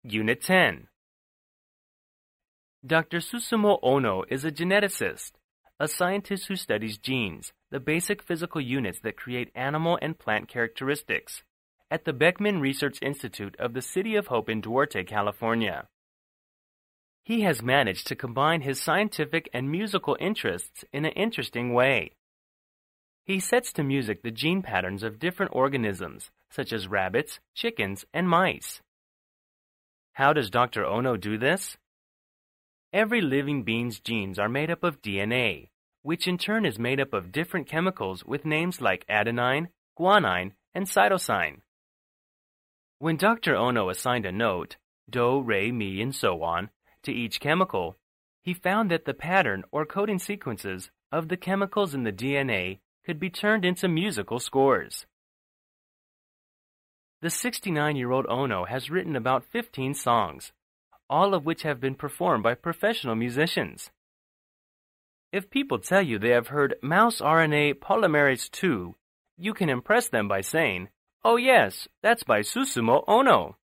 Unit 10. Dr. Susumu Ono is a geneticist, a scientist who studies genes, the basic physical units that create animal and plant characteristics, at the Beckman Research Institute of the City of Hope in Duarte, California. He has managed to combine his scientific and musical interests in an interesting way. He sets to music the gene patterns of different organisms, such as rabbits, chickens, and mice. How does Dr. Ono do this? Every living being's genes are made up of DNA, which in turn is made up of different chemicals with names like adenine, guanine, and cytosine. When Dr. Ono assigned a note, do, re, mi, and so on, to each chemical, he found that the pattern or coding sequences of the chemicals in the DNA could be turned into musical scores. The 69-year-old Ono has written about 15 songs, all of which have been performed by professional musicians. If people tell you they have heard mouse RNA polymerase II, you can impress them by saying, "Oh yes, that's by Susumu Ono."